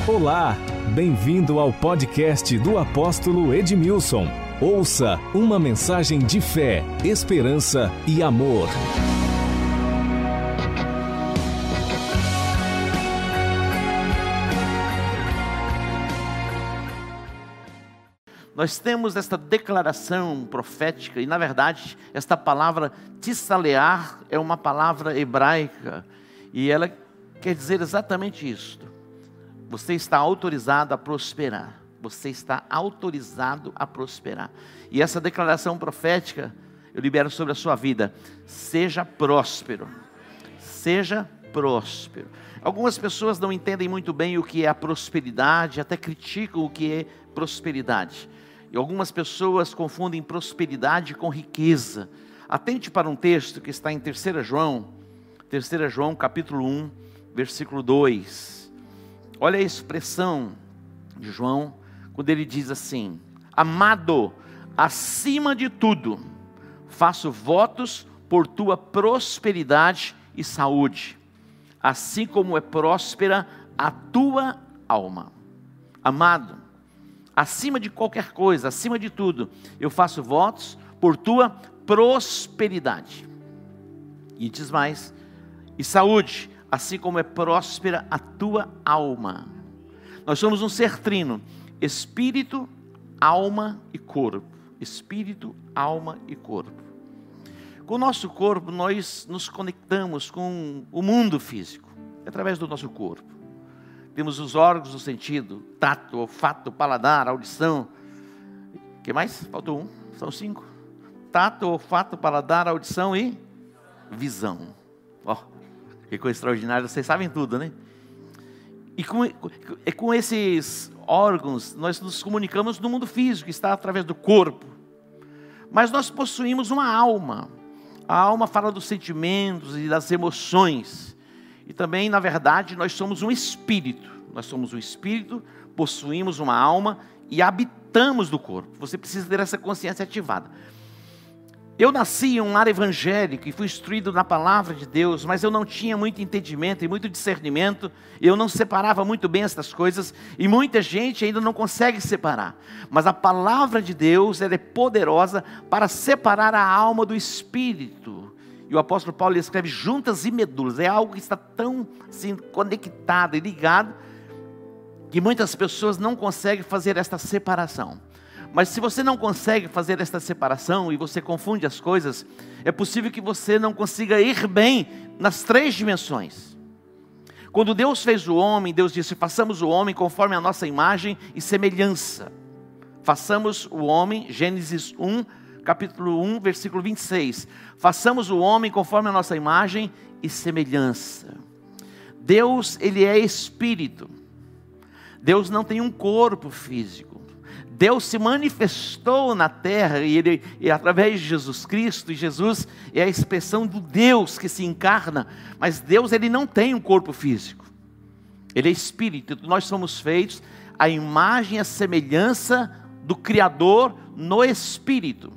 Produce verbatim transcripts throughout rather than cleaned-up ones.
Olá, bem-vindo ao podcast do apóstolo Edmilson. Ouça uma mensagem de fé, esperança e amor. Nós temos esta declaração profética e, na verdade, esta palavra tissalear é uma palavra hebraica e ela quer dizer exatamente isto. Você está autorizado a prosperar. Você está autorizado a prosperar. E essa declaração profética eu libero sobre a sua vida. Seja próspero. Seja próspero. Algumas pessoas não entendem muito bem o que é a prosperidade, até criticam o que é prosperidade. E algumas pessoas confundem prosperidade com riqueza. Atente para um texto que está em terceira João, terceira João capítulo um, versículo dois. Olha a expressão de João, quando ele diz assim: amado, acima de tudo, faço votos por tua prosperidade e saúde, assim como é próspera a tua alma. Amado, acima de qualquer coisa, acima de tudo, eu faço votos por tua prosperidade. E diz mais, e saúde, assim como é próspera a tua alma. Nós somos um ser trino, espírito, alma e corpo. Espírito, alma e corpo. Com o nosso corpo, nós nos conectamos com o mundo físico, através do nosso corpo. Temos os órgãos do sentido, tato, olfato, paladar, audição. O que mais? Faltou um, são cinco. Tato, olfato, paladar, audição e visão. Ó, oh, que coisa extraordinária, vocês sabem tudo, né? E com, com esses órgãos, nós nos comunicamos no mundo físico, que está através do corpo. Mas nós possuímos uma alma. A alma fala dos sentimentos e das emoções. E também, na verdade, nós somos um espírito. Nós somos um espírito, possuímos uma alma e habitamos do corpo. Você precisa ter essa consciência ativada. Eu nasci em um lar evangélico e fui instruído na palavra de Deus, mas eu não tinha muito entendimento e muito discernimento. Eu não separava muito bem essas coisas e muita gente ainda não consegue separar. Mas a palavra de Deus, ela é poderosa para separar a alma do espírito. E o apóstolo Paulo escreve juntas e medulas. É algo que está tão assim, conectado e ligado que muitas pessoas não conseguem fazer esta separação. Mas se você não consegue fazer esta separação e você confunde as coisas, é possível que você não consiga ir bem nas três dimensões. Quando Deus fez o homem, Deus disse: façamos o homem conforme a nossa imagem e semelhança. Façamos o homem, Gênesis um, capítulo um, versículo vinte e seis. Façamos o homem conforme a nossa imagem e semelhança. Deus, ele é espírito. Deus não tem um corpo físico. Deus se manifestou na terra e, ele, e através de Jesus Cristo, e Jesus é a expressão do Deus que se encarna, mas Deus, ele não tem um corpo físico, ele é espírito. Nós somos feitos à imagem e à semelhança do Criador no espírito.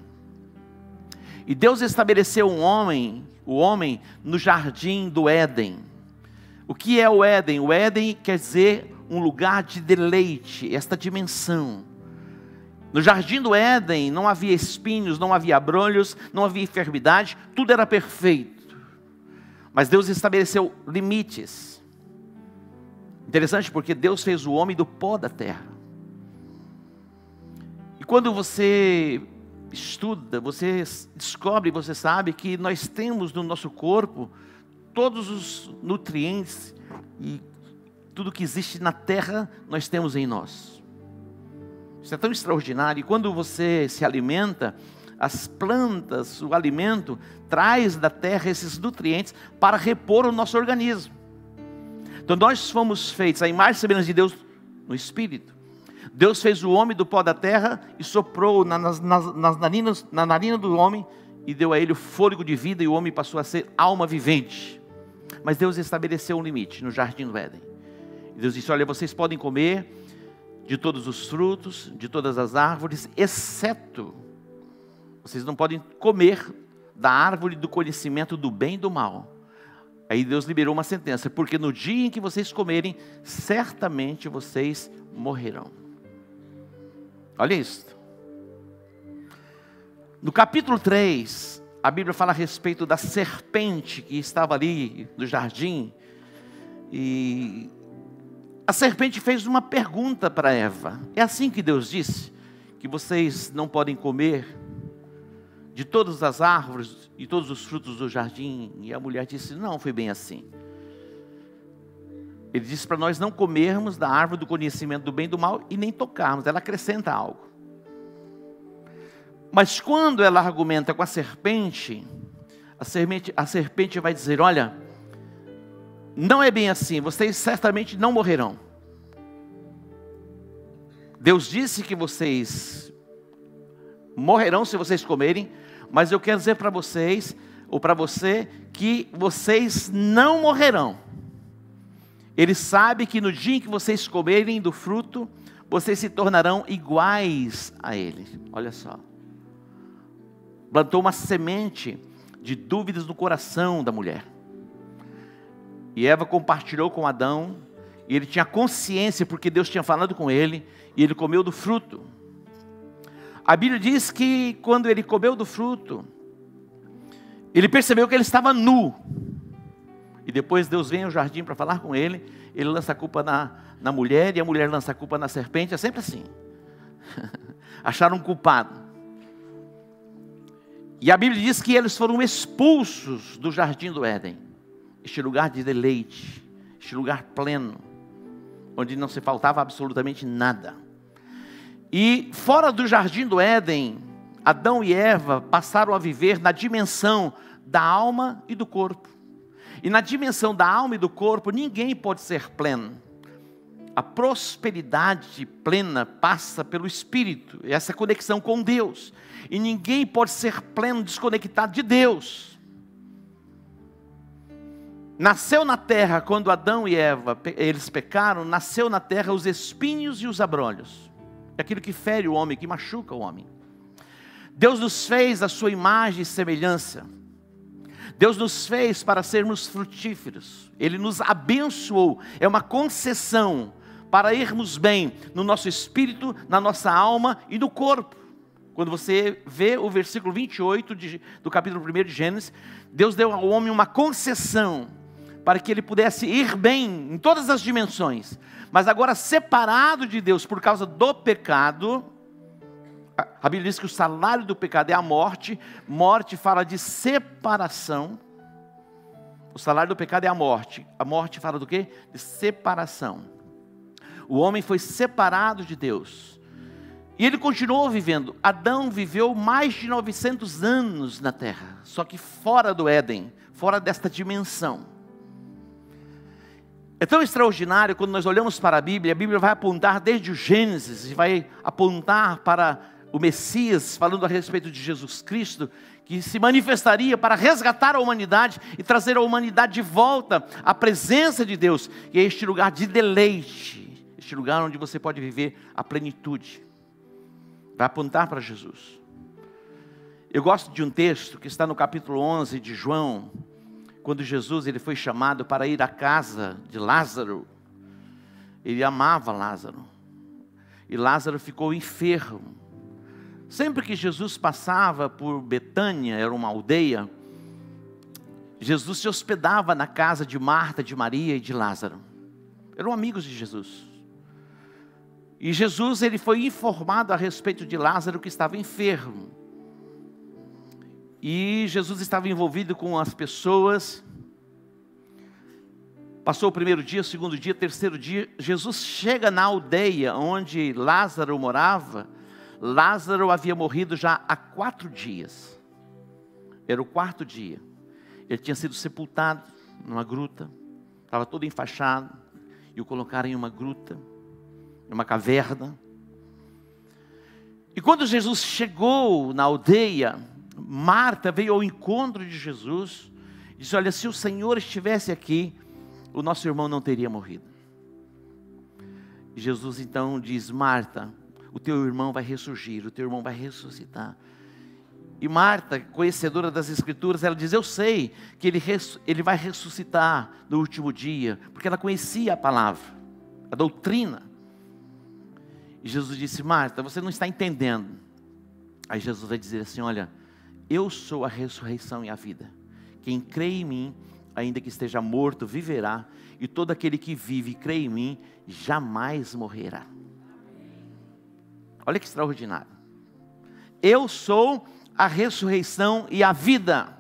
E Deus estabeleceu um homem, o homem no jardim do Éden. O que é o Éden? O Éden quer dizer um lugar de deleite, esta dimensão. No jardim do Éden não havia espinhos, não havia abrolhos, não havia enfermidade, tudo era perfeito. Mas Deus estabeleceu limites. Interessante porque Deus fez o homem do pó da terra. E quando você estuda, você descobre, você sabe que nós temos no nosso corpo todos os nutrientes e tudo que existe na terra nós temos em nós. Isso é tão extraordinário. E quando você se alimenta, as plantas, o alimento, traz da terra esses nutrientes para repor o nosso organismo. Então nós fomos feitos à imagem e semelhança de Deus no Espírito. Deus fez o homem do pó da terra e soprou nas, nas, nas narinas, na narina do homem e deu a ele o fôlego de vida, e o homem passou a ser alma vivente. Mas Deus estabeleceu um limite no jardim do Éden. E Deus disse: olha, vocês podem comer de todos os frutos, de todas as árvores, exceto, vocês não podem comer da árvore do conhecimento do bem e do mal. Aí Deus liberou uma sentença: porque no dia em que vocês comerem, certamente vocês morrerão. Olha isso. No capítulo três, a Bíblia fala a respeito da serpente que estava ali no jardim. E a serpente fez uma pergunta para Eva: é assim que Deus disse? Que vocês não podem comer de todas as árvores e todos os frutos do jardim? E a mulher disse: não, foi bem assim. Ele disse para nós não comermos da árvore do conhecimento do bem e do mal e nem tocarmos. Ela acrescenta algo. Mas quando ela argumenta com a serpente, a serpente, a serpente vai dizer: olha, não é bem assim, vocês certamente não morrerão. Deus disse que vocês morrerão se vocês comerem, mas eu quero dizer para vocês, ou para você, que vocês não morrerão. Ele sabe que no dia em que vocês comerem do fruto, vocês se tornarão iguais a Ele. Olha só. Plantou uma semente de dúvidas no coração da mulher. E Eva compartilhou com Adão, e ele tinha consciência, porque Deus tinha falado com ele, e ele comeu do fruto. A Bíblia diz que quando ele comeu do fruto, ele percebeu que ele estava nu. E depois Deus vem ao jardim para falar com ele, ele lança a culpa na, na mulher, e a mulher lança a culpa na serpente, é sempre assim. Acharam um culpado. E a Bíblia diz que eles foram expulsos do jardim do Éden. Este lugar de deleite, este lugar pleno, onde não se faltava absolutamente nada. E fora do jardim do Éden, Adão e Eva passaram a viver na dimensão da alma e do corpo. E na dimensão da alma e do corpo, ninguém pode ser pleno. A prosperidade plena passa pelo Espírito, essa conexão com Deus. E ninguém pode ser pleno desconectado de Deus. Nasceu na terra, quando Adão e Eva, eles pecaram, nasceu na terra os espinhos e os abrolhos. É aquilo que fere o homem, que machuca o homem. Deus nos fez a sua imagem e semelhança. Deus nos fez para sermos frutíferos. Ele nos abençoou. É uma concessão para irmos bem no nosso espírito, na nossa alma e no corpo. Quando você vê o versículo vinte e oito de, do capítulo primeiro de Gênesis, Deus deu ao homem uma concessão para que ele pudesse ir bem em todas as dimensões. Mas agora, separado de Deus por causa do pecado, a Bíblia diz que o salário do pecado é a morte. Morte fala de separação. O salário do pecado é a morte. A morte fala do quê? De separação. O homem foi separado de Deus. E ele continuou vivendo. Adão viveu mais de novecentos anos na terra. Só que fora do Éden. Fora desta dimensão. É tão extraordinário quando nós olhamos para a Bíblia. A Bíblia vai apontar desde o Gênesis. E vai apontar para o Messias, falando a respeito de Jesus Cristo, que se manifestaria para resgatar a humanidade e trazer a humanidade de volta à presença de Deus, que é este lugar de deleite, este lugar onde você pode viver a plenitude. Vai apontar para Jesus. Eu gosto de um texto que está no capítulo onze de João, quando Jesus ele foi chamado para ir à casa de Lázaro. Ele amava Lázaro, e Lázaro ficou enfermo. Sempre que Jesus passava por Betânia, era uma aldeia, Jesus se hospedava na casa de Marta, de Maria e de Lázaro. Eram amigos de Jesus. E Jesus ele foi informado a respeito de Lázaro, que estava enfermo. E Jesus estava envolvido com as pessoas. Passou o primeiro dia, o segundo dia, o terceiro dia. Jesus chega na aldeia onde Lázaro morava. Lázaro havia morrido já há quatro dias. Era o quarto dia. Ele tinha sido sepultado numa gruta. Estava todo enfaixado. E o colocaram em uma gruta, em uma caverna. E quando Jesus chegou na aldeia, Marta veio ao encontro de Jesus. E disse: olha, se o Senhor estivesse aqui, o nosso irmão não teria morrido. E Jesus então diz: Marta, o teu irmão vai ressurgir, o teu irmão vai ressuscitar. E Marta, conhecedora das Escrituras, ela diz, eu sei que ele, ele vai ressuscitar no último dia, porque ela conhecia a palavra, a doutrina. E Jesus disse, Marta, você não está entendendo. Aí Jesus vai dizer assim, olha, eu sou a ressurreição e a vida. Quem crê em mim, ainda que esteja morto, viverá. E todo aquele que vive e crê em mim, jamais morrerá. Olha que extraordinário. Eu sou a ressurreição e a vida.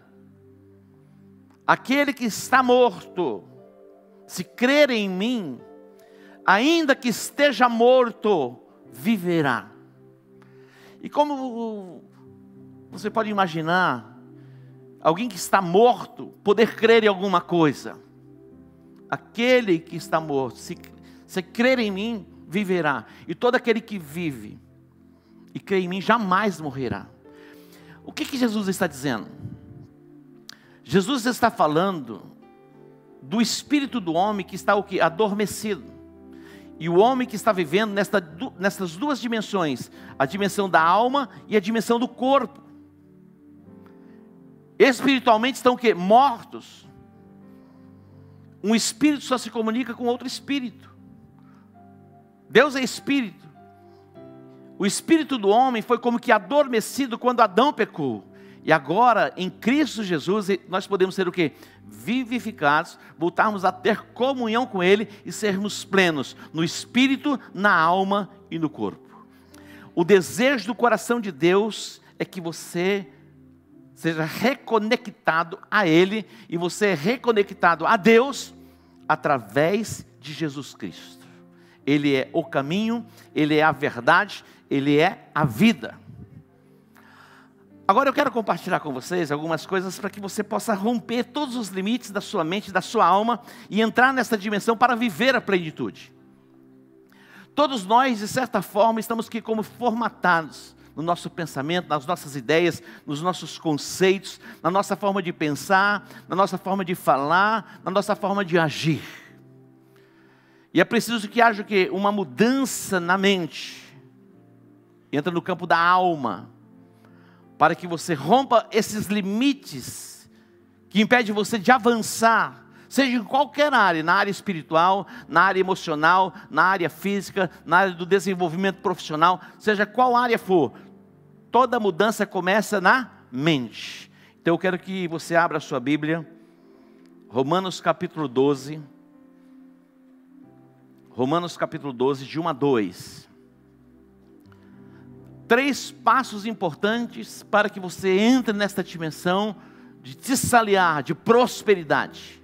Aquele que está morto, se crer em mim, ainda que esteja morto, viverá. E como você pode imaginar, alguém que está morto, poder crer em alguma coisa? Aquele que está morto, se, se crer em mim, viverá. E todo aquele que vive e crê em mim, jamais morrerá. O que que Jesus está dizendo? Jesus está falando do espírito do homem que está o quê? Adormecido. E o homem que está vivendo nesta, nessas duas dimensões, a dimensão da alma e a dimensão do corpo. Espiritualmente estão o quê? Mortos. Um espírito só se comunica com outro espírito. Deus é espírito. O espírito do homem foi como que adormecido quando Adão pecou. E agora, em Cristo Jesus, nós podemos ser o quê? Vivificados, voltarmos a ter comunhão com Ele e sermos plenos no espírito, na alma e no corpo. O desejo do coração de Deus é que você seja reconectado a Ele e você é reconectado a Deus através de Jesus Cristo. Ele é o caminho, Ele é a verdade, Ele é a vida. Agora eu quero compartilhar com vocês algumas coisas para que você possa romper todos os limites da sua mente, da sua alma e entrar nessa dimensão para viver a plenitude. Todos nós, de certa forma, estamos aqui como formatados no nosso pensamento, nas nossas ideias, nos nossos conceitos, na nossa forma de pensar, na nossa forma de falar, na nossa forma de agir. E é preciso que haja o quê? Uma mudança na mente. Entra no campo da alma, para que você rompa esses limites que impedem você de avançar, seja em qualquer área, na área espiritual, na área emocional, na área física, na área do desenvolvimento profissional, seja qual área for, toda mudança começa na mente. Então eu quero que você abra a sua Bíblia, Romanos capítulo doze, Romanos capítulo doze, de um a dois. Três passos importantes para que você entre nesta dimensão de tissalear, de prosperidade.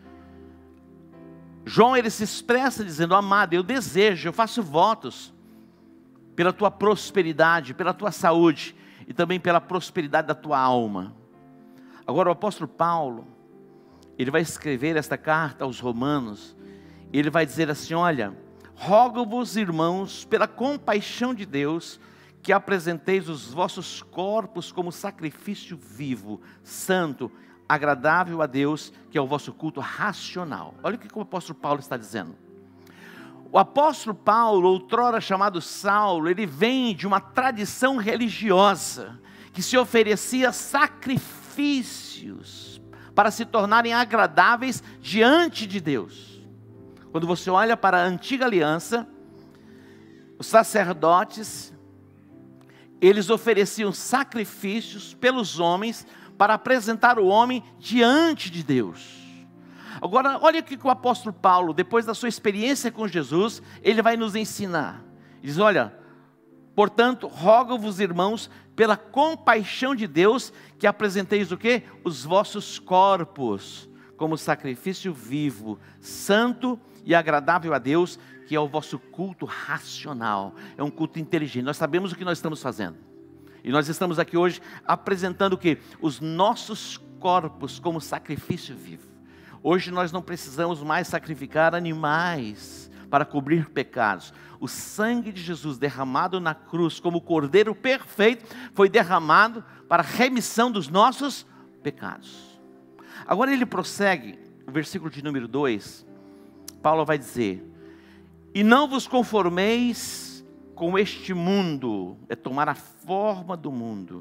João, ele se expressa dizendo, amado, eu desejo, eu faço votos pela tua prosperidade, pela tua saúde e também pela prosperidade da tua alma. Agora o apóstolo Paulo, ele vai escrever esta carta aos romanos, ele vai dizer assim, olha, rogo-vos, irmãos, pela compaixão de Deus, que apresenteis os vossos corpos como sacrifício vivo, santo, agradável a Deus, que é o vosso culto racional. Olha o que o apóstolo Paulo está dizendo. O apóstolo Paulo, outrora chamado Saulo, ele vem de uma tradição religiosa, que se oferecia sacrifícios, para se tornarem agradáveis diante de Deus. Quando você olha para a antiga aliança, os sacerdotes, eles ofereciam sacrifícios pelos homens para apresentar o homem diante de Deus. Agora, olha o que o apóstolo Paulo, depois da sua experiência com Jesus, ele vai nos ensinar. Diz, olha, portanto, rogo-vos, irmãos, pela compaixão de Deus, que apresenteis o quê? Os vossos corpos, como sacrifício vivo, santo e agradável a Deus, que é o vosso culto racional, é um culto inteligente. Nós sabemos o que nós estamos fazendo. E nós estamos aqui hoje apresentando o quê? Os nossos corpos como sacrifício vivo. Hoje nós não precisamos mais sacrificar animais para cobrir pecados. O sangue de Jesus derramado na cruz como cordeiro perfeito foi derramado para a remissão dos nossos pecados. Agora ele prossegue, o versículo de número dois, Paulo vai dizer, e não vos conformeis com este mundo, é tomar a forma do mundo,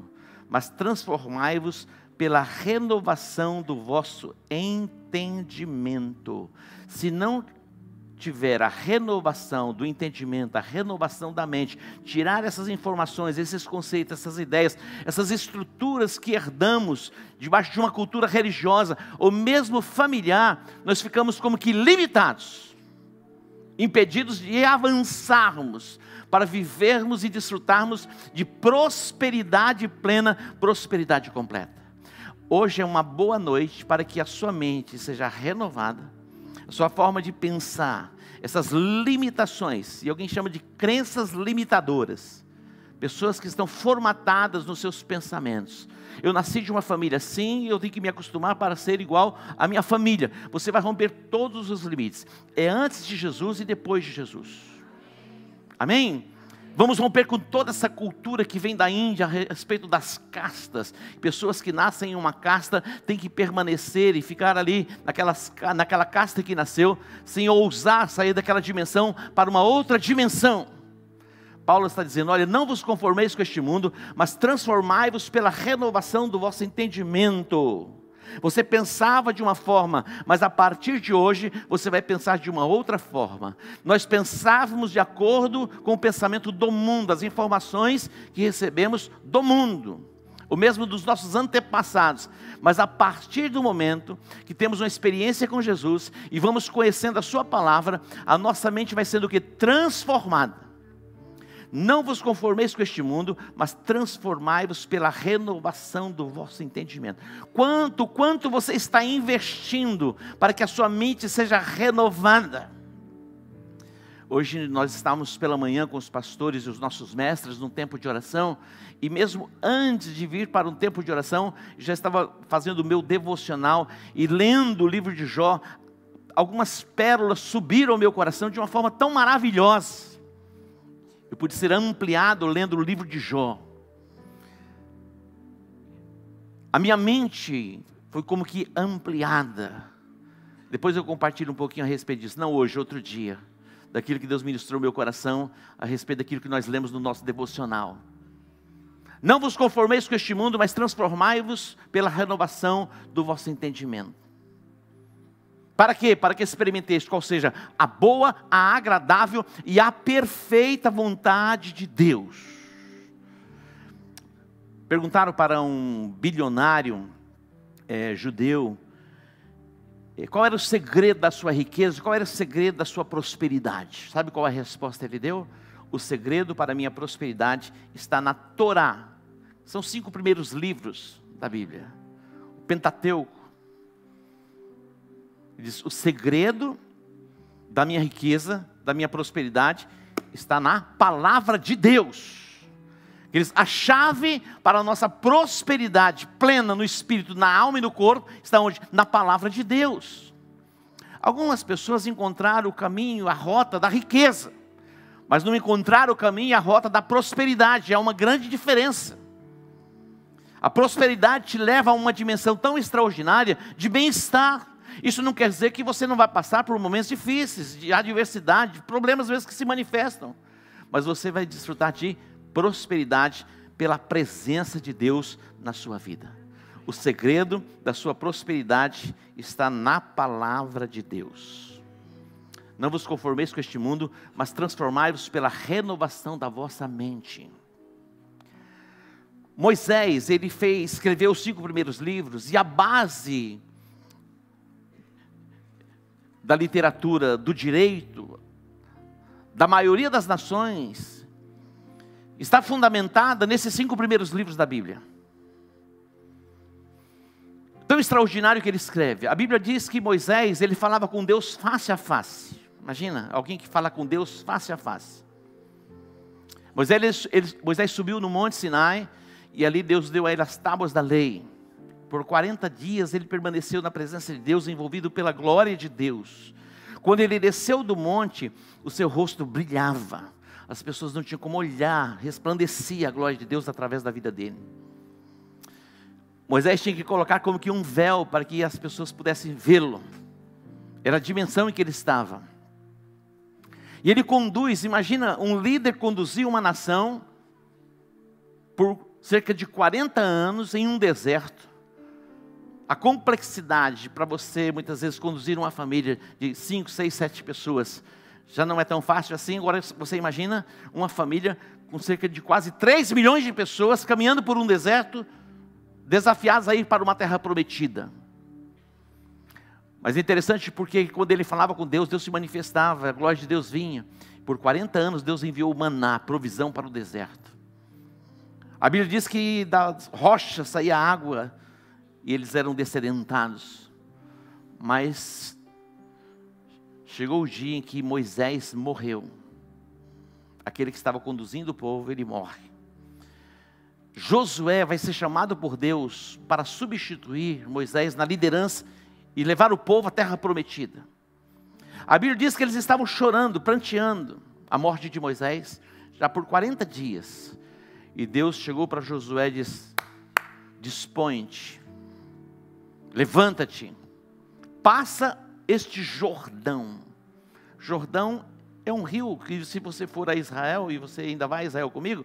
mas transformai-vos pela renovação do vosso entendimento. Se não tiver a renovação do entendimento, a renovação da mente, tirar essas informações, esses conceitos, essas ideias, essas estruturas que herdamos debaixo de uma cultura religiosa ou mesmo familiar, nós ficamos como que limitados, impedidos de avançarmos para vivermos e desfrutarmos de prosperidade plena, prosperidade completa. Hoje é uma boa noite para que a sua mente seja renovada, a sua forma de pensar, essas limitações, e alguém chama de crenças limitadoras, pessoas que estão formatadas nos seus pensamentos. Eu nasci de uma família assim, eu tenho que me acostumar para ser igual à minha família. Você vai romper todos os limites. É antes de Jesus e depois de Jesus. Amém? Vamos romper com toda essa cultura que vem da Índia a respeito das castas. Pessoas que nascem em uma casta têm que permanecer e ficar ali naquelas, naquela casta que nasceu, sem ousar sair daquela dimensão para uma outra dimensão. Paulo está dizendo, olha, não vos conformeis com este mundo, mas transformai-vos pela renovação do vosso entendimento. Você pensava de uma forma, mas a partir de hoje você vai pensar de uma outra forma. Nós pensávamos de acordo com o pensamento do mundo, as informações que recebemos do mundo, o mesmo dos nossos antepassados. Mas a partir do momento que temos uma experiência com Jesus e vamos conhecendo a sua palavra, a nossa mente vai sendo o que? Transformada. Não vos conformeis com este mundo, mas transformai-vos pela renovação do vosso entendimento. Quanto, quanto você está investindo para que a sua mente seja renovada? Hoje nós estávamos pela manhã com os pastores e os nossos mestres num tempo de oração, e mesmo antes de vir para um tempo de oração, já estava fazendo o meu devocional e lendo o livro de Jó. Algumas pérolas subiram ao meu coração de uma forma tão maravilhosa. Eu pude ser ampliado lendo o livro de Jó. A minha mente foi como que ampliada. Depois eu compartilho um pouquinho a respeito disso. Não hoje, outro dia. Daquilo que Deus ministrou no meu coração, a respeito daquilo que nós lemos no nosso devocional. Não vos conformeis com este mundo, mas transformai-vos pela renovação do vosso entendimento. Para quê? Para que experimenteis qual seja a boa, a agradável e a perfeita vontade de Deus. Perguntaram para um bilionário é, judeu, é, qual era o segredo da sua riqueza, qual era o segredo da sua prosperidade. Sabe qual é a resposta que ele deu? O segredo para a minha prosperidade está na Torá. São os cinco primeiros livros da Bíblia. O Pentateuco. Ele diz, o segredo da minha riqueza, da minha prosperidade, está na palavra de Deus. Ele diz, a chave para a nossa prosperidade plena no espírito, na alma e no corpo, está onde? Na palavra de Deus. Algumas pessoas encontraram o caminho, a rota da riqueza, mas não encontraram o caminho e a rota da prosperidade. É uma grande diferença. A prosperidade te leva a uma dimensão tão extraordinária de bem-estar. Isso não quer dizer que você não vai passar por momentos difíceis, de adversidade, de problemas às vezes que se manifestam. Mas você vai desfrutar de prosperidade pela presença de Deus na sua vida. O segredo da sua prosperidade está na palavra de Deus. Não vos conformeis com este mundo, mas transformai-vos pela renovação da vossa mente. Moisés, ele fez, escreveu os cinco primeiros livros, e a base da literatura, do direito, da maioria das nações, está fundamentada nesses cinco primeiros livros da Bíblia. Tão extraordinário que ele escreve. A Bíblia diz que Moisés, ele falava com Deus face a face. Imagina, alguém que fala com Deus face a face. Moisés, ele, Moisés subiu no Monte Sinai, e ali Deus deu a ele as tábuas da lei. Por quarenta dias ele permaneceu na presença de Deus, envolvido pela glória de Deus. Quando ele desceu do monte, o seu rosto brilhava. As pessoas não tinham como olhar, resplandecia a glória de Deus através da vida dele. Moisés tinha que colocar como que um véu para que as pessoas pudessem vê-lo. Era a dimensão em que ele estava. E ele conduz, imagina um líder conduzir uma nação por cerca de quarenta anos em um deserto. A complexidade para você, muitas vezes, conduzir uma família de cinco, seis, sete pessoas, já não é tão fácil assim. Agora você imagina uma família com cerca de quase três milhões de pessoas, caminhando por um deserto, desafiados a ir para uma terra prometida. Mas é interessante porque quando ele falava com Deus, Deus se manifestava, a glória de Deus vinha. Por quarenta anos Deus enviou o maná, provisão para o deserto. A Bíblia diz que das rochas saía água e eles eram dessedentados. Mas chegou o dia em que Moisés morreu. Aquele que estava conduzindo o povo, ele morre. Josué vai ser chamado por Deus para substituir Moisés na liderança e levar o povo à terra prometida. A Bíblia diz que eles estavam chorando, pranteando a morte de Moisés, já por quarenta dias. E Deus chegou para Josué e disse: dispõe-te, levanta-te, passa este Jordão. Jordão é um rio que, se você for a Israel, e você ainda vai a Israel comigo,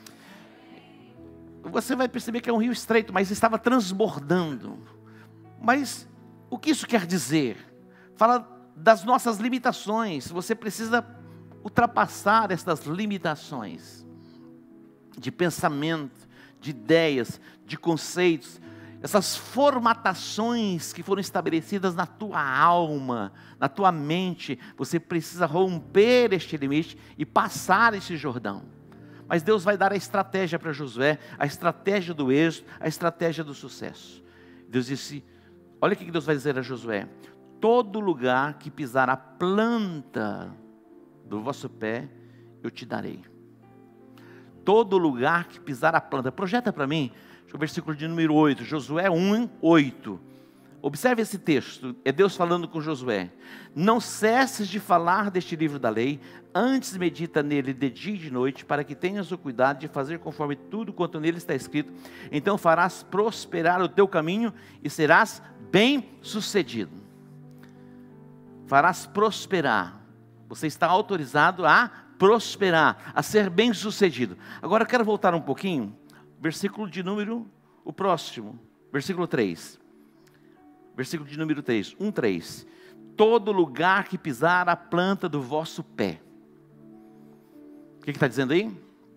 você vai perceber que é um rio estreito, mas estava transbordando. Mas o que isso quer dizer? Fala das nossas limitações. Você precisa ultrapassar essas limitações de pensamento, de ideias, de conceitos, essas formatações que foram estabelecidas na tua alma, na tua mente. Você precisa romper este limite e passar esse Jordão. Mas Deus vai dar a estratégia para Josué, a estratégia do êxito, a estratégia do sucesso. Deus disse: olha o que Deus vai dizer a Josué: todo lugar que pisar a planta do vosso pé, eu te darei. Todo lugar que pisar a planta. Projeta para mim o versículo de número oito, Josué um, oito. Observe esse texto, é Deus falando com Josué: não cesses de falar deste livro da lei, antes medita nele de dia e de noite, para que tenhas o cuidado de fazer conforme tudo quanto nele está escrito. Então farás prosperar o teu caminho e serás bem sucedido. Farás prosperar. Você está autorizado a prosperar, a ser bem sucedido. Agora eu quero voltar um pouquinho, versículo de número, o próximo, versículo três. Versículo de número três, um, três. Todo lugar que pisar a planta do vosso pé. O que está dizendo aí?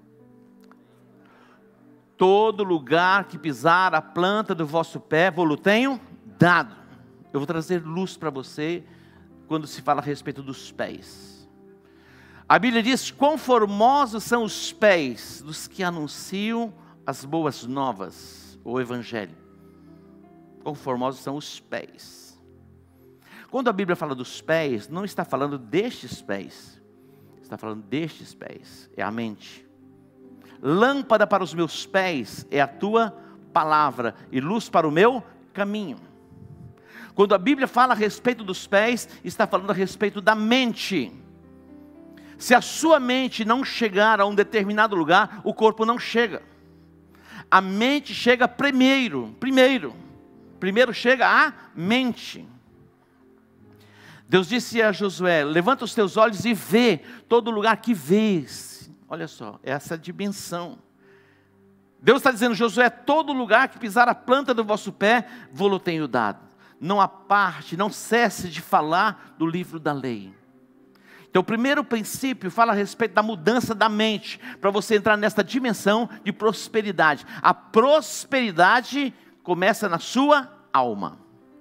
Todo lugar que pisar a planta do vosso pé, vou-lo tenho dado. Eu vou trazer luz para você quando se fala a respeito dos pés. A Bíblia diz: quão formosos são os pés dos que anunciam as boas novas, o Evangelho. Quão formosos são os pés. Quando a Bíblia fala dos pés, não está falando destes pés, está falando destes pés, é a mente. Lâmpada para os meus pés é a tua palavra, e luz para o meu caminho. Quando a Bíblia fala a respeito dos pés, está falando a respeito da mente. Se a sua mente não chegar a um determinado lugar, o corpo não chega. A mente chega primeiro, primeiro. Primeiro chega a mente. Deus disse a Josué: levanta os teus olhos e vê todo lugar que vês. Olha só, essa dimensão. Deus está dizendo: Josué, todo lugar que pisar a planta do vosso pé, vou-lo tenho dado. Não aparte, não cesse de falar do livro da lei. Então o primeiro princípio fala a respeito da mudança da mente, para você entrar nesta dimensão de prosperidade. A prosperidade começa na sua alma.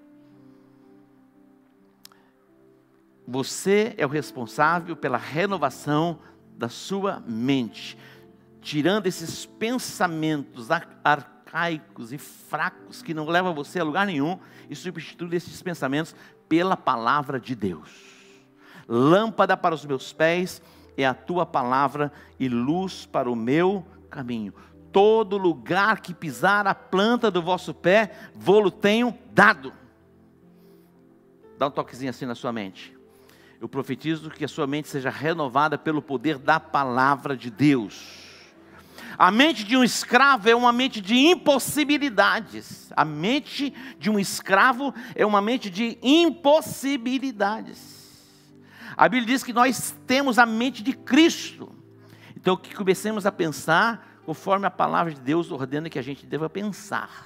Você é o responsável pela renovação da sua mente, tirando esses pensamentos arcaicos e fracos que não levam você a lugar nenhum, e substituindo esses pensamentos pela palavra de Deus. Lâmpada para os meus pés é a tua palavra, e luz para o meu caminho. Todo lugar que pisar a planta do vosso pé, vou-lo tenho dado. Dá um toquezinho assim na sua mente. Eu profetizo que a sua mente seja renovada pelo poder da palavra de Deus. A mente de um escravo é uma mente de impossibilidades. A mente de um escravo é uma mente de impossibilidades. A Bíblia diz que nós temos a mente de Cristo. Então que comecemos a pensar conforme a palavra de Deus ordena que a gente deva pensar.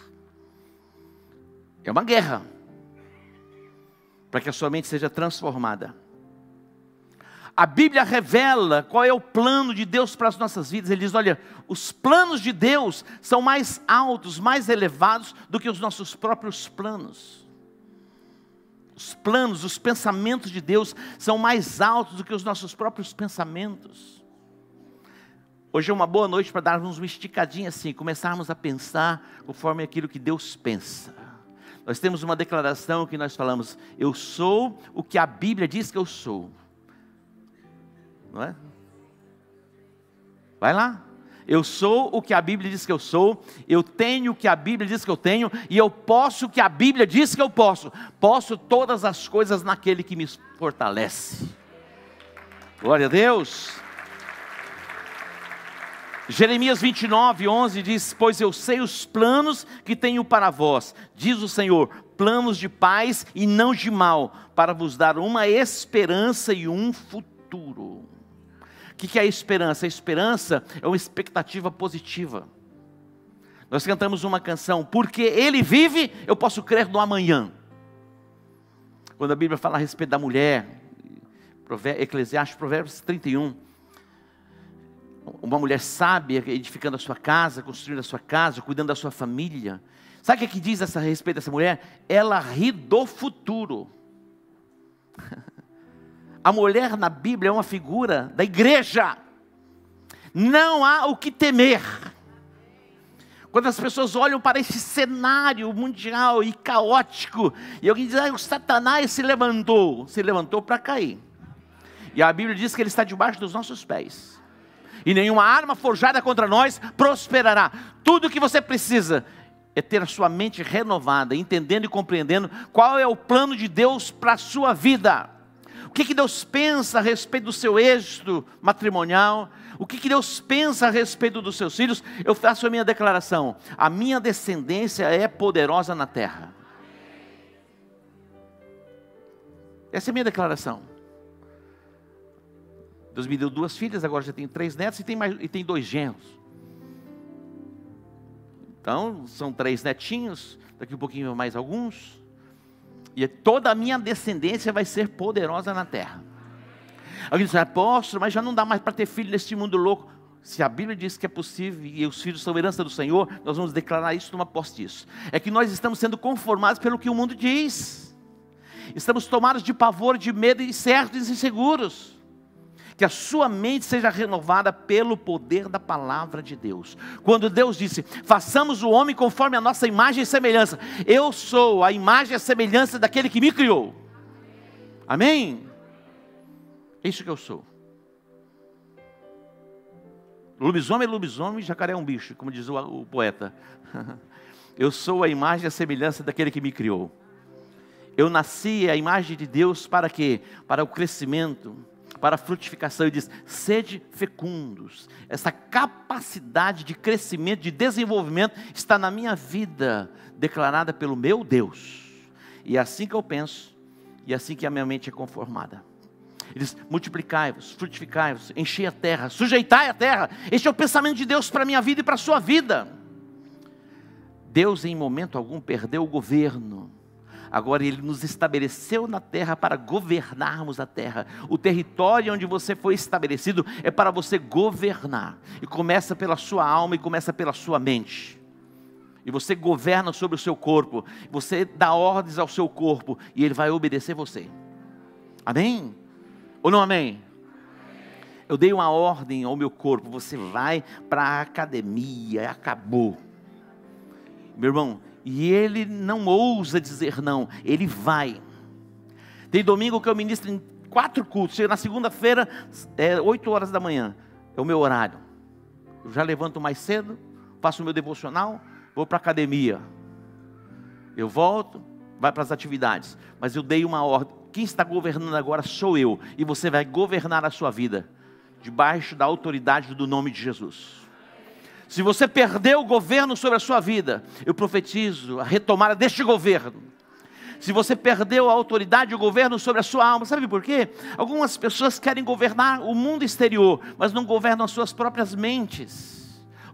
É uma guerra, para que a sua mente seja transformada. A Bíblia revela qual é o plano de Deus para as nossas vidas. Ele diz, olha, os planos de Deus são mais altos, mais elevados do que os nossos próprios planos. Os planos, os pensamentos de Deus são mais altos do que os nossos próprios pensamentos. Hoje é uma boa noite para darmos uma esticadinha assim, começarmos a pensar conforme aquilo que Deus pensa. Nós temos uma declaração que nós falamos, eu sou o que a Bíblia diz que eu sou. Não é? Vai lá. Eu sou o que a Bíblia diz que eu sou, eu tenho o que a Bíblia diz que eu tenho, e eu posso o que a Bíblia diz que eu posso. Posso todas as coisas naquele que me fortalece. Glória a Deus. Jeremias vinte e nove, onze diz, pois eu sei os planos que tenho para vós, diz o Senhor, planos de paz e não de mal, para vos dar uma esperança e um futuro. O que é a esperança? A esperança é uma expectativa positiva. Nós cantamos uma canção, porque Ele vive, eu posso crer no amanhã. Quando a Bíblia fala a respeito da mulher, Eclesiastes, Provérbios trinta e um, uma mulher sábia edificando a sua casa, construindo a sua casa, cuidando da sua família. Sabe o que diz a respeito dessa mulher? Ela ri do futuro. A mulher na Bíblia é uma figura da igreja. Não há o que temer. Quando as pessoas olham para esse cenário mundial e caótico, e alguém diz, ah, o Satanás se levantou. Se levantou para cair. E a Bíblia diz que ele está debaixo dos nossos pés. E nenhuma arma forjada contra nós prosperará. Tudo o que você precisa é ter a sua mente renovada, entendendo e compreendendo qual é o plano de Deus para a sua vida. O que, que Deus pensa a respeito do seu êxito matrimonial? O que, que Deus pensa a respeito dos seus filhos? Eu faço a minha declaração. A minha descendência é poderosa na terra. Essa é a minha declaração. Deus me deu duas filhas, agora já tenho três netos e tem, mais, e tem dois genros. Então, são três netinhos, daqui um pouquinho mais alguns. E toda a minha descendência vai ser poderosa na terra. Alguém diz, apóstolo, mas já não dá mais para ter filho neste mundo louco. Se a Bíblia diz que é possível e os filhos são herança do Senhor, nós vamos declarar isso numa posse disso. É que nós estamos sendo conformados pelo que o mundo diz. Estamos tomados de pavor, de medo e certos e inseguros. Que a sua mente seja renovada pelo poder da palavra de Deus. Quando Deus disse, façamos o homem conforme a nossa imagem e semelhança. Eu sou a imagem e a semelhança daquele que me criou. Amém? É isso que eu sou. Lobisomem é lobisomem, jacaré é um bicho, como diz o, o poeta. Eu sou a imagem e a semelhança daquele que me criou. Eu nasci a imagem de Deus para quê? Para o crescimento, para a frutificação. Ele diz, sede fecundos. Essa capacidade de crescimento, de desenvolvimento, está na minha vida, declarada pelo meu Deus. E é assim que eu penso, e é assim que a minha mente é conformada. Ele diz, multiplicai-vos, frutificai-vos, enchei a terra, sujeitai a terra. Este é o pensamento de Deus para a minha vida e para a sua vida. Deus em momento algum perdeu o governo. Agora Ele nos estabeleceu na terra para governarmos a terra. O território onde você foi estabelecido é para você governar. E começa pela sua alma e começa pela sua mente. E você governa sobre o seu corpo. Você dá ordens ao seu corpo e ele vai obedecer você. Amém? Ou não amém? Eu dei uma ordem ao meu corpo. Você vai para a academia. Acabou. Meu irmão, e ele não ousa dizer não, ele vai. Tem domingo que eu ministro em quatro cultos. Chega na segunda-feira, é oito horas da manhã, é o meu horário. Eu já levanto mais cedo, faço o meu devocional, vou para a academia. Eu volto, vai para as atividades. Mas eu dei uma ordem, quem está governando agora sou eu. E você vai governar a sua vida, debaixo da autoridade do nome de Jesus. Se você perdeu o governo sobre a sua vida, eu profetizo a retomada deste governo. Se você perdeu a autoridade e o governo sobre a sua alma, sabe por quê? Algumas pessoas querem governar o mundo exterior, mas não governam as suas próprias mentes.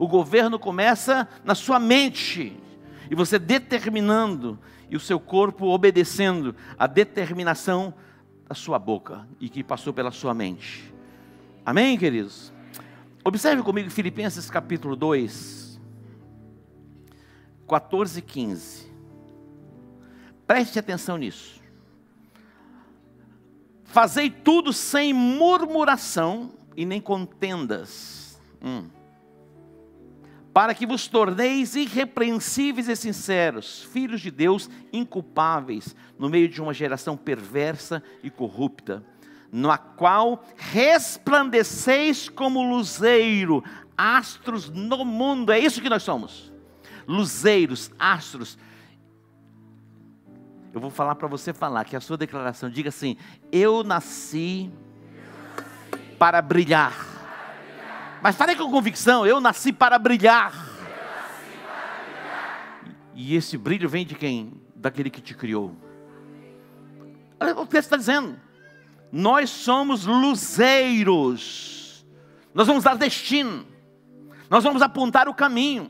O governo começa na sua mente, e você determinando, e o seu corpo obedecendo a determinação da sua boca, e que passou pela sua mente. Amém, queridos? Observe comigo Filipenses capítulo dois, quatorze e quinze. Preste atenção nisso. Fazei tudo sem murmuração e nem contendas, hum. para que vos torneis irrepreensíveis e sinceros, filhos de Deus inculpáveis, no meio de uma geração perversa e corrupta, na qual resplandeceis como luzeiro, astros no mundo. É isso que nós somos, luzeiros, astros. Eu vou falar para você falar, que é a sua declaração, diga assim: eu nasci para brilhar. Mas falei com convicção: eu nasci para brilhar. E esse brilho vem de quem? Daquele que te criou. Olha o que ele está dizendo. Nós somos luzeiros. Nós vamos dar destino. Nós vamos apontar o caminho.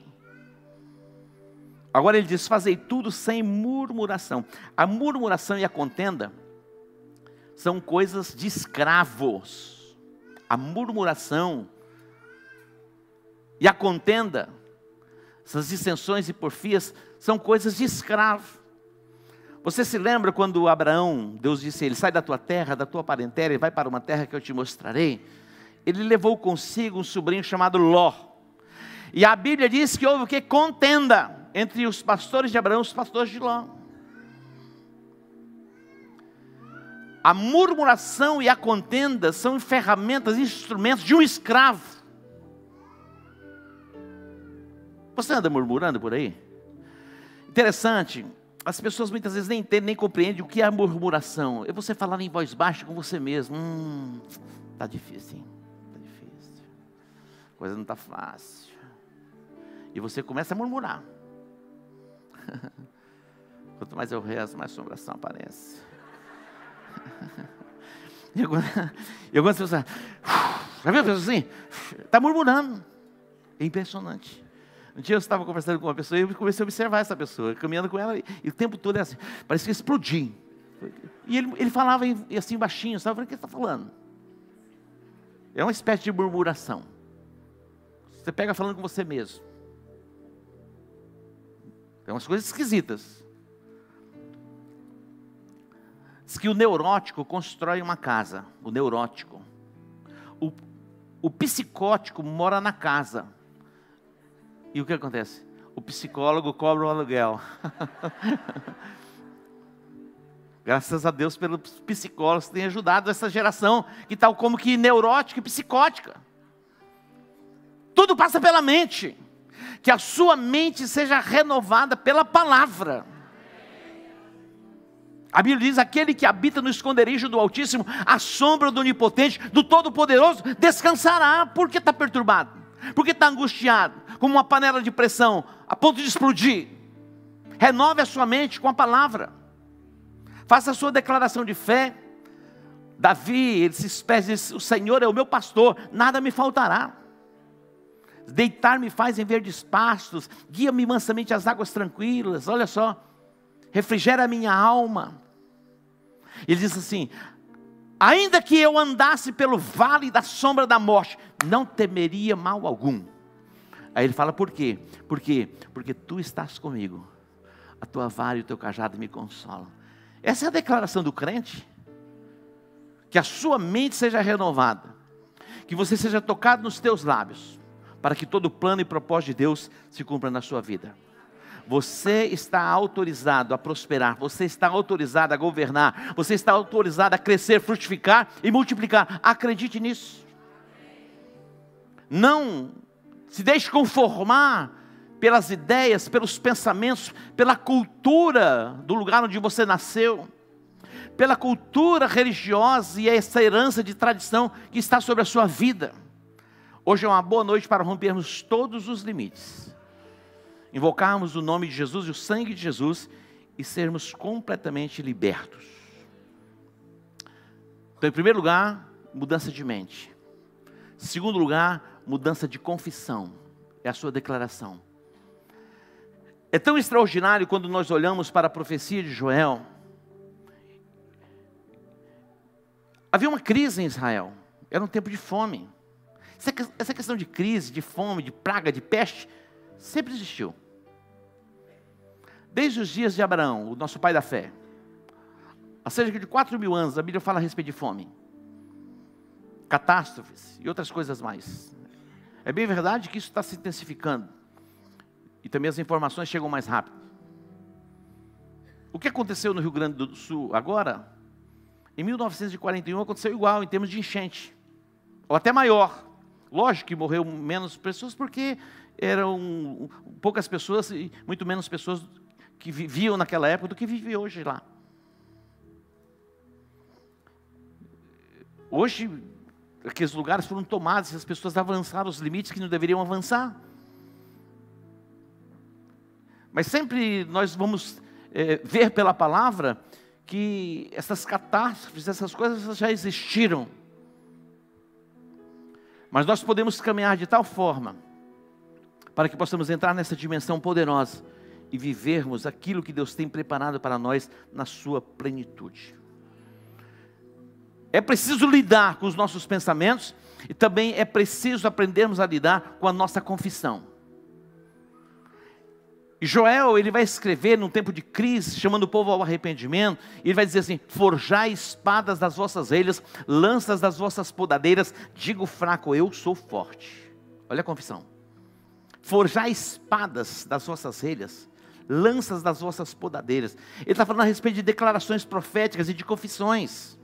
Agora ele diz: fazei tudo sem murmuração. A murmuração e a contenda são coisas de escravos. A murmuração e a contenda, essas dissensões e porfias, são coisas de escravo. Você se lembra quando Abraão, Deus disse a ele: sai da tua terra, da tua parentela, e vai para uma terra que eu te mostrarei. Ele levou consigo um sobrinho chamado Ló. E a Bíblia diz que houve o que? Contenda entre os pastores de Abraão e os pastores de Ló. A murmuração e a contenda são ferramentas, instrumentos de um escravo. Você anda murmurando por aí? Interessante, as pessoas muitas vezes nem entendem, nem compreendem o que é a murmuração. É você falar em voz baixa com você mesmo. Hum, tá difícil, hein? Tá difícil. A coisa não tá fácil. E você começa a murmurar. Quanto mais eu rezo, mais assombração aparece. E algumas pessoas, já viu a pessoa assim? Está murmurando. É impressionante. Um dia eu estava conversando com uma pessoa e eu comecei a observar essa pessoa, caminhando com ela, e, e o tempo todo é assim, parecia explodir. E ele, ele falava assim baixinho, sabe? Eu falei: o que ele está falando? É uma espécie de murmuração. Você pega falando com você mesmo. Tem umas coisas esquisitas. Diz que o neurótico constrói uma casa. O neurótico. O, o psicótico mora na casa. E o que acontece? O psicólogo cobra o aluguel. Graças a Deus pelos psicólogos que têm ajudado essa geração, que tal como que neurótica e psicótica. Tudo passa pela mente. Que a sua mente seja renovada pela palavra. A Bíblia diz: aquele que habita no esconderijo do Altíssimo, à sombra do Onipotente, do Todo-Poderoso, descansará. Por que está perturbado? Por que está angustiado? Como uma panela de pressão, a ponto de explodir. Renove a sua mente com a palavra. Faça a sua declaração de fé. Davi, ele se expressa, diz: o Senhor é o meu pastor, nada me faltará. Deitar-me faz em verdes pastos, guia-me mansamente às águas tranquilas. Olha só, refrigera a minha alma. Ele diz assim: ainda que eu andasse pelo vale da sombra da morte, não temeria mal algum. Aí ele fala: por quê? Por quê? Porque tu estás comigo, a tua vara e o teu cajado me consolam. Essa é a declaração do crente. Que a sua mente seja renovada, que você seja tocado nos teus lábios, para que todo plano e propósito de Deus se cumpra na sua vida. Você está autorizado a prosperar, você está autorizado a governar, você está autorizado a crescer, frutificar e multiplicar. Acredite nisso. Não se deixe conformar pelas ideias, pelos pensamentos, pela cultura do lugar onde você nasceu, pela cultura religiosa e essa herança de tradição que está sobre a sua vida. Hoje é uma boa noite para rompermos todos os limites, invocarmos o nome de Jesus e o sangue de Jesus e sermos completamente libertos. Então, em primeiro lugar, mudança de mente. Em segundo lugar, mudança de confissão. é a sua declaração. É tão extraordinário quando nós olhamos para a profecia de Joel. Havia uma crise em Israel, era um tempo de fome. Essa questão de crise, de fome, de praga, de peste, sempre existiu. Desde os dias de Abraão, o nosso pai da fé, há cerca de quatro mil anos, a Bíblia fala a respeito de fome, catástrofes e outras coisas mais. É bem verdade que isso está se intensificando. E também as informações chegam mais rápido. O que aconteceu no Rio Grande do Sul agora, em mil novecentos e quarenta e um aconteceu igual em termos de enchente. Ou até maior. Lógico que morreu menos pessoas porque eram poucas pessoas e muito menos pessoas que viviam naquela época do que vivem hoje lá. Hoje, aqueles lugares foram tomados e as pessoas avançaram os limites que não deveriam avançar. Mas sempre nós vamos é, ver pela palavra que essas catástrofes, essas coisas já existiram. Mas nós podemos caminhar de tal forma para que possamos entrar nessa dimensão poderosa e vivermos aquilo que Deus tem preparado para nós na sua plenitude. É preciso lidar com os nossos pensamentos e também é preciso aprendermos a lidar com a nossa confissão. E Joel, ele vai escrever num tempo de crise, chamando o povo ao arrependimento, e ele vai dizer assim: forjai espadas das vossas relhas, lanças das vossas podadeiras, digo fraco, eu sou forte. Olha a confissão. Forjai espadas das vossas relhas, lanças das vossas podadeiras. Ele está falando a respeito de declarações proféticas e de confissões.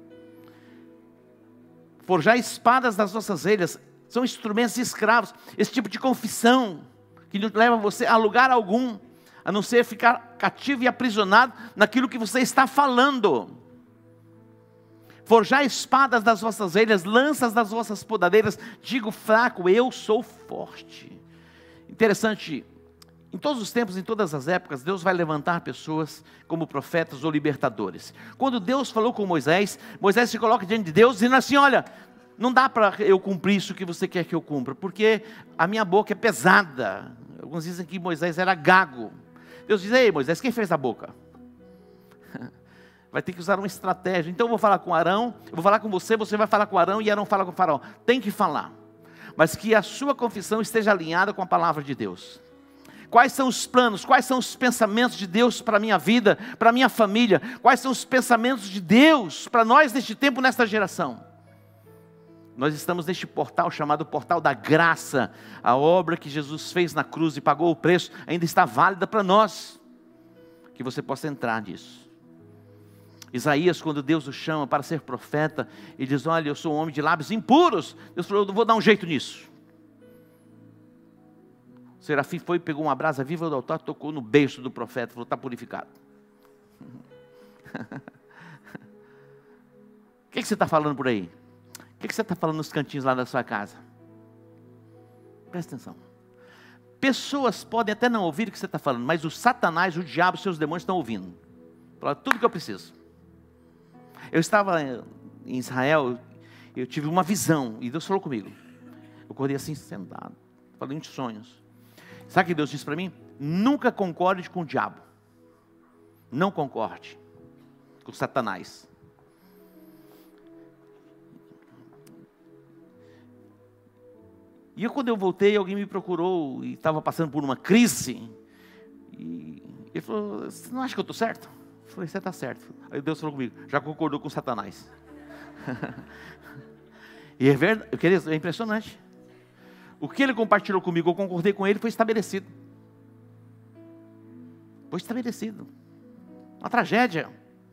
Forjai espadas das vossas relhas, são instrumentos escravos, esse tipo de confissão, que não leva você a lugar algum, a não ser ficar cativo e aprisionado naquilo que você está falando. Forjai espadas das vossas relhas, lanças das vossas podadeiras, digo fraco, eu sou forte. Interessante, em todos os tempos, em todas as épocas, Deus vai levantar pessoas como profetas ou libertadores. Quando Deus falou com Moisés, Moisés se coloca diante de Deus dizendo assim: olha, não dá para eu cumprir isso que você quer que eu cumpra, porque a minha boca é pesada. Alguns dizem que Moisés era gago. Deus diz: ei Moisés, quem fez a boca? Vai ter que usar uma estratégia. Então eu vou falar com Arão, eu vou falar com você, você vai falar com Arão e Arão fala com o faraó. Tem que falar, mas que a sua confissão esteja alinhada com a palavra de Deus. Quais são os planos, quais são os pensamentos de Deus para a minha vida, para a minha família? Quais são os pensamentos de Deus para nós neste tempo, nesta geração? Nós estamos neste portal chamado Portal da Graça. A obra que Jesus fez na cruz e pagou o preço ainda está válida para nós. Que você possa entrar nisso. Isaías, quando Deus o chama para ser profeta, ele diz: olha, eu sou um homem de lábios impuros. Deus falou: eu vou dar um jeito nisso. O serafim foi, pegou uma brasa viva do altar, tocou no beiço do profeta, falou: está purificado. O que, que você está falando por aí? O que, que você está falando nos cantinhos lá da sua casa? Presta atenção. Pessoas podem até não ouvir o que você está falando, mas o Satanás, o diabo, os seus demônios estão ouvindo. Fala tudo que eu preciso. Eu estava em Israel, eu tive uma visão, e Deus falou comigo. Eu acordei assim, sentado, falei de sonhos. Sabe o que Deus disse para mim? Nunca concorde com o diabo. Não concorde com Satanás. E eu, quando eu voltei, alguém me procurou e estava passando por uma crise. E ele falou: você não acha que eu estou certo? Eu falei: você está certo. Aí Deus falou comigo: já concordou com Satanás. E é verdade, é impressionante. O que ele compartilhou comigo, eu concordei com ele, foi estabelecido. Foi estabelecido. Uma tragédia.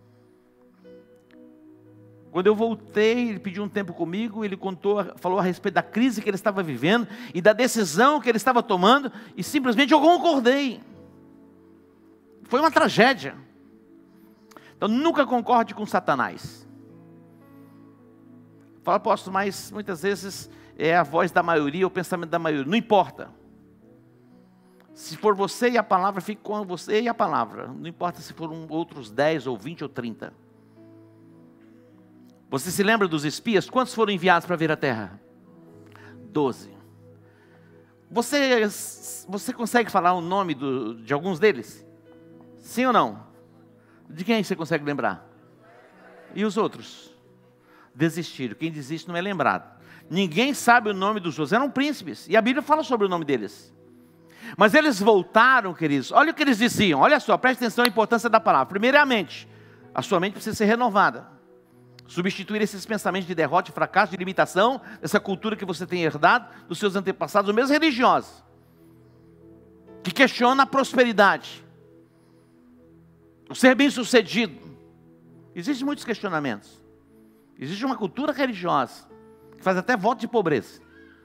Quando eu voltei, ele pediu um tempo comigo, ele contou, falou a respeito da crise que ele estava vivendo e da decisão que ele estava tomando, e simplesmente eu concordei. Foi uma tragédia. Então nunca concorde com Satanás. Fala, apóstolo, mas muitas vezes é a voz da maioria, o pensamento da maioria. Não importa. Se for você e a palavra, fique com você e a palavra. Não importa se foram outros dez ou vinte ou trinta. Você se lembra dos espias? Quantos foram enviados para ver a terra? Doze. Você, você consegue falar o nome do, de alguns deles? Sim ou não? De quem você consegue lembrar? E os outros? Desistiram. Quem desiste não é lembrado. Ninguém sabe o nome dos outros. Eram príncipes. E a Bíblia fala sobre o nome deles. Mas eles voltaram, queridos. Olha o que eles diziam. Olha só, preste atenção à importância da palavra. Primeiramente, a sua mente precisa ser renovada. Substituir esses pensamentos de derrota, de fracasso, de limitação, essa cultura que você tem herdado dos seus antepassados, mesmo religiosos, que questiona a prosperidade, o ser bem-sucedido. Existem muitos questionamentos. Existe uma cultura religiosa que faz até voto de pobreza.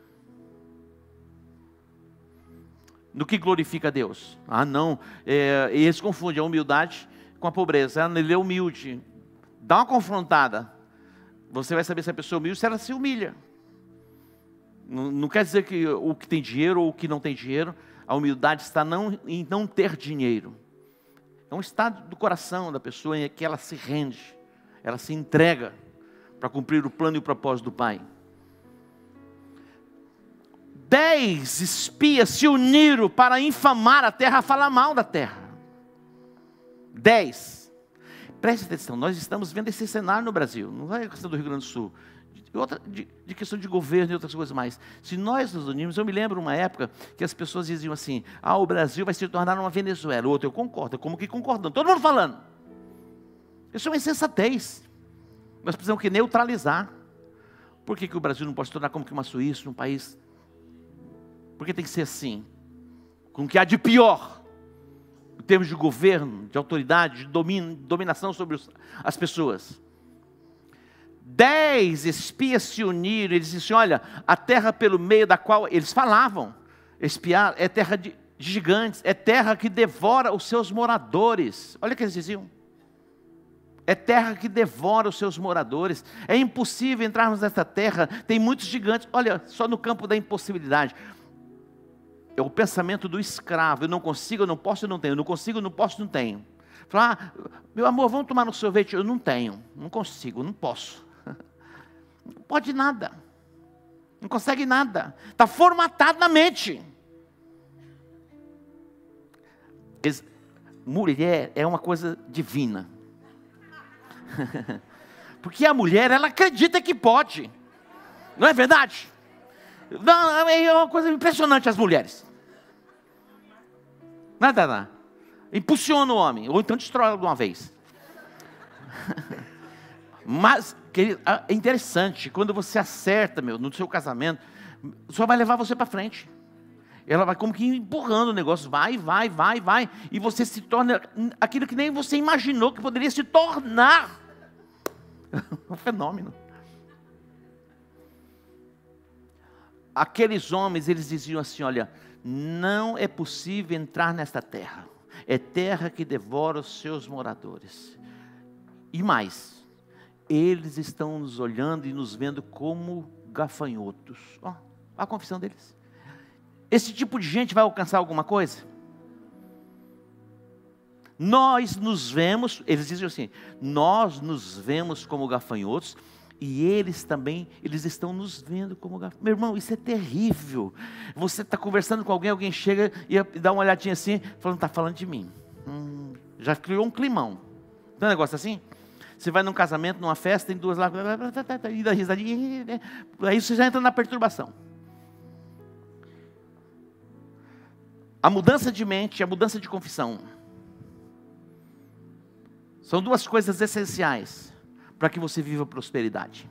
No que glorifica a Deus? Ah, não, é, eles confundem a humildade com a pobreza. Ah, ele é humilde. Dá uma confrontada. Você vai saber se a pessoa é humilde, se ela se humilha. Não, não quer dizer que o que tem dinheiro ou o que não tem dinheiro. A humildade está não, em não ter dinheiro. É um estado do coração da pessoa em que ela se rende. Ela se entrega para cumprir o plano e o propósito do Pai. Dez espias se uniram para infamar a terra, falar mal da terra. Dez. Preste atenção, nós estamos vendo esse cenário no Brasil. Não é questão do Rio Grande do Sul. De, outra, de, de questão de governo e outras coisas mais. Se nós nos unirmos, eu me lembro uma época que as pessoas diziam assim, ah, o Brasil vai se tornar uma Venezuela. O outro, eu concordo, como que concordando? Todo mundo falando. Isso é uma insensatez. Nós precisamos que neutralizar. Por que, que o Brasil não pode se tornar como que uma Suíça, um país? Por que tem que ser assim? Com o que há de pior? Em termos de governo, de autoridade, de domínio, dominação sobre os, as pessoas. Dez espias se uniram, eles disseram, olha, a terra pelo meio da qual, eles falavam, espiar é terra de, de gigantes, é terra que devora os seus moradores. Olha o que eles diziam. É terra que devora os seus moradores. É impossível entrarmos nessa terra, tem muitos gigantes. Olha, só no campo da impossibilidade. É o pensamento do escravo. Eu não consigo, eu não posso, eu não tenho. Eu não consigo, eu não posso, eu não tenho. Falar, ah, meu amor, vamos tomar um sorvete? Eu não tenho, não consigo, não posso. Não pode nada. Não consegue nada. Está formatado na mente. Mulher é uma coisa divina. Porque a mulher, ela acredita que pode. Não é verdade? Não, é uma coisa impressionante as mulheres. Nada, nada. Impulsiona o homem, ou então destrói de uma vez. Mas, querido, é interessante, quando você acerta, meu, no seu casamento, só vai levar você para frente. Ela vai como que empurrando o negócio, vai, vai, vai, vai, e você se torna aquilo que nem você imaginou que poderia se tornar. Um fenômeno. Aqueles homens, eles diziam assim, olha, não é possível entrar nesta terra. É terra que devora os seus moradores. E mais, eles estão nos olhando e nos vendo como gafanhotos. Ó, a confissão deles. Esse tipo de gente vai alcançar alguma coisa? Nós nos vemos, eles dizem assim, nós nos vemos como gafanhotos, e eles também, eles estão nos vendo como gafanhotos. Meu irmão, isso é terrível. Você está conversando com alguém, alguém chega e dá uma olhadinha assim, falando, está falando de mim. Hum, já criou um climão. Não é um negócio assim? Você vai num casamento, numa festa, tem duas lá, e dá risadinha, aí você já entra na perturbação. A mudança de mente e a mudança de confissão são duas coisas essenciais para que você viva prosperidade.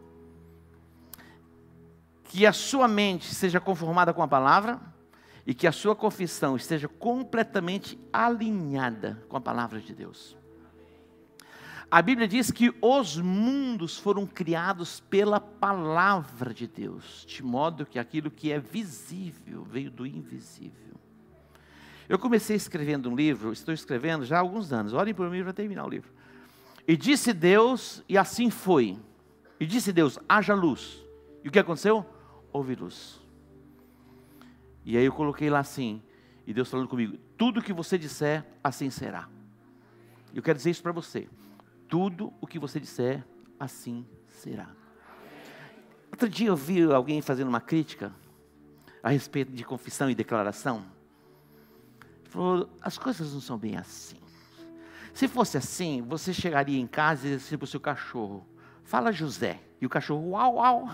Que a sua mente seja conformada com a palavra e que a sua confissão esteja completamente alinhada com a palavra de Deus. A Bíblia diz que os mundos foram criados pela palavra de Deus, de modo que aquilo que é visível veio do invisível. Eu comecei escrevendo um livro, estou escrevendo já há alguns anos, orem por mim para terminar o livro. E disse Deus, e assim foi. E disse Deus, haja luz. E o que aconteceu? Houve luz. E aí eu coloquei lá assim, e Deus falando comigo, tudo que você disser, assim será. Eu quero dizer isso para você. Tudo o que você disser, assim será. Outro dia eu vi alguém fazendo uma crítica. a respeito de confissão e declaração. Ele falou, as coisas não são bem assim. Se fosse assim, você chegaria em casa e disse para o seu cachorro, fala José. E o cachorro, uau, uau.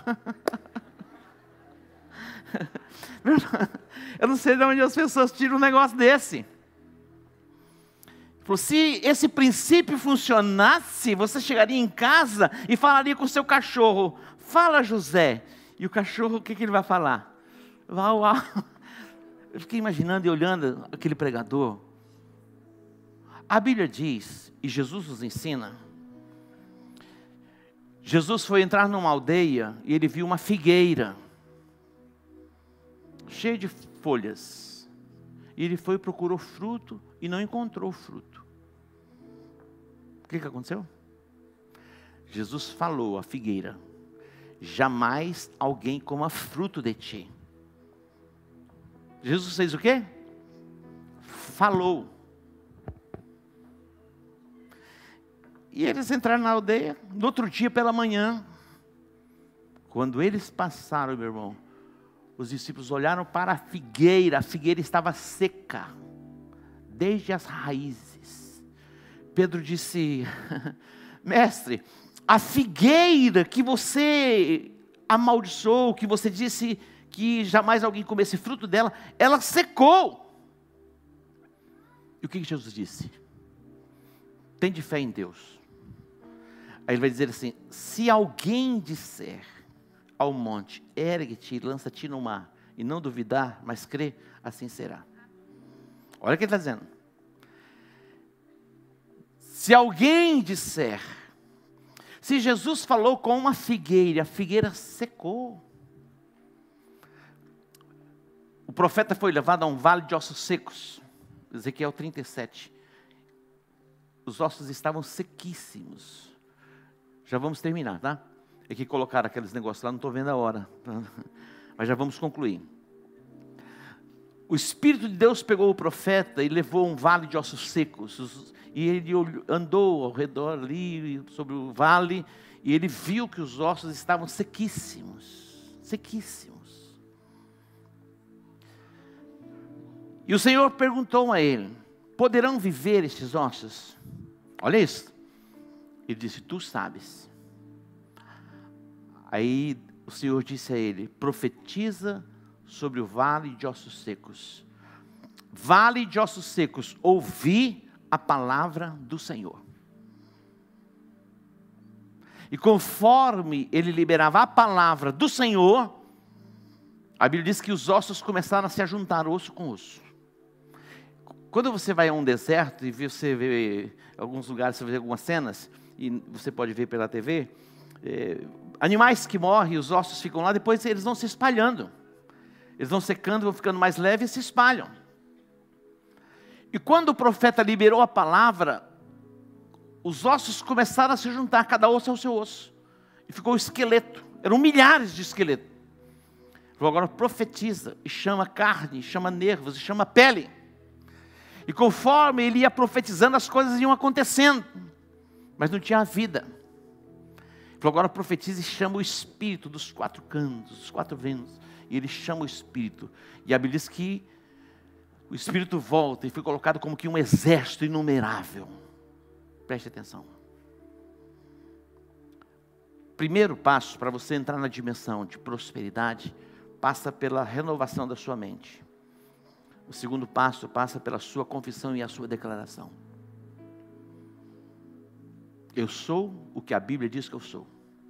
Eu não sei de onde as pessoas tiram um negócio desse. Ele falou, se esse princípio funcionasse, você chegaria em casa e falaria com o seu cachorro, fala José. E o cachorro, o que, que ele vai falar? Uau, uau. Eu fiquei imaginando e olhando aquele pregador. A Bíblia diz, e Jesus nos ensina, Jesus foi entrar numa aldeia e ele viu uma figueira, cheia de folhas. E ele foi e procurou fruto e não encontrou fruto. O que, que aconteceu? Jesus falou à figueira, jamais alguém coma fruto de ti. Jesus fez o quê? Falou. E eles entraram na aldeia, no outro dia pela manhã, quando eles passaram, meu irmão, os discípulos olharam para a figueira, a figueira estava seca, desde as raízes. Pedro disse, mestre, a figueira que você amaldiçoou, que você disse que jamais alguém comesse fruto dela, ela secou. E o que Jesus disse? Tem de fé em Deus. Aí ele vai dizer assim, se alguém disser ao monte, ergue-te e lança-te no mar, e não duvidar, mas crer, assim será. Olha o que ele está dizendo. Se alguém disser, se Jesus falou com uma figueira, a figueira secou. O profeta foi levado a um vale de ossos secos, Ezequiel trinta e sete. Os ossos estavam sequíssimos. Já vamos terminar, tá? É que colocaram aqueles negócios lá, não estou vendo a hora. Mas já vamos concluir. O Espírito de Deus pegou o profeta e levou a um vale de ossos secos. E ele andou ao redor ali, sobre o vale, e ele viu que os ossos estavam sequíssimos. Sequíssimos. E o Senhor perguntou a ele, poderão viver estes ossos? Olha isso. Ele disse, tu sabes. Aí o Senhor disse a ele, profetiza sobre o vale de ossos secos. Vale de ossos secos, ouvi a palavra do Senhor. E conforme ele liberava a palavra do Senhor, a Bíblia diz que os ossos começaram a se ajuntar, osso com osso. Quando você vai a um deserto e você vê alguns lugares, você vê algumas cenas, e você pode ver pela T V, é, animais que morrem, os ossos ficam lá, depois eles vão se espalhando. Eles vão secando, vão ficando mais leves e se espalham. E quando o profeta liberou a palavra, os ossos começaram a se juntar, cada osso ao seu osso. E ficou o esqueleto, eram milhares de esqueletos. Falou, agora profetiza, e chama carne, chama nervos, e chama pele. E conforme ele ia profetizando, as coisas iam acontecendo. Mas não tinha vida. Ele falou, agora profetiza e chama o Espírito dos quatro cantos, dos quatro ventos. E ele chama o Espírito. E a Bíblia diz que o Espírito volta e foi colocado como que um exército inumerável. Preste atenção. Primeiro passo para você entrar na dimensão de prosperidade, passa pela renovação da sua mente. O segundo passo passa pela sua confissão e a sua declaração. Eu sou o que a Bíblia diz que eu sou.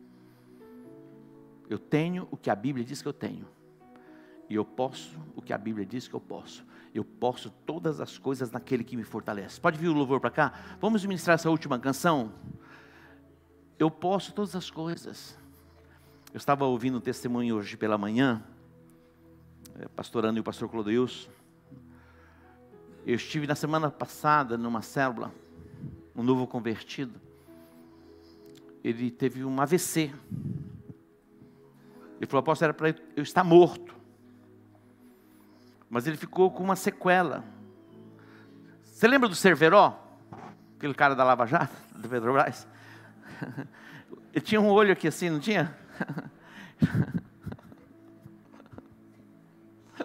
Eu tenho o que a Bíblia diz que eu tenho. E eu posso o que a Bíblia diz que eu posso. Eu posso todas as coisas naquele que me fortalece. Pode vir o louvor para cá? Vamos ministrar essa última canção? Eu posso todas as coisas. Eu estava ouvindo um testemunho hoje pela manhã, pastor Ana e o pastor Clodeilson. Eu estive na semana passada numa célula, um novo convertido. Ele teve um A V C. Ele falou, apóstolo, era para eu estar morto. Mas ele ficou com uma sequela. Você lembra do Cerveró? Aquele cara da Lava Jato, do Petrobras? Ele tinha um olho aqui assim, não tinha?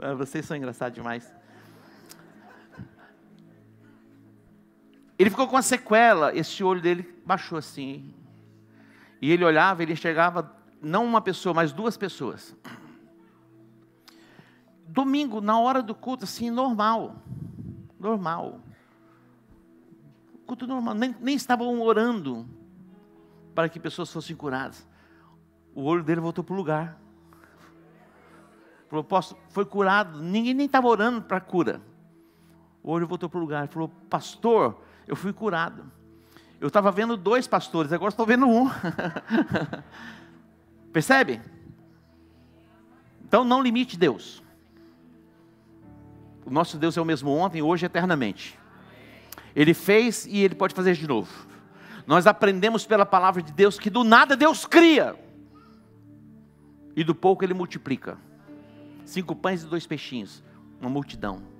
Vocês são engraçados demais. Ele ficou com uma sequela, esse olho dele baixou assim. E ele olhava, ele enxergava não uma pessoa, mas duas pessoas. Domingo, na hora do culto, assim, normal. Normal. Culto normal, nem, nem estavam orando para que pessoas fossem curadas. O olho dele voltou para o lugar. Falou, apóstolo, foi curado, ninguém nem estava orando para cura. O olho voltou para o lugar, falou, pastor, eu fui curado. Eu estava vendo dois pastores, agora estou vendo um. Percebe? Então não limite Deus. O nosso Deus é o mesmo ontem, hoje e eternamente. Ele fez e Ele pode fazer de novo. Nós aprendemos pela palavra de Deus que do nada Deus cria. E do pouco Ele multiplica. Cinco pães e dois peixinhos. Uma multidão.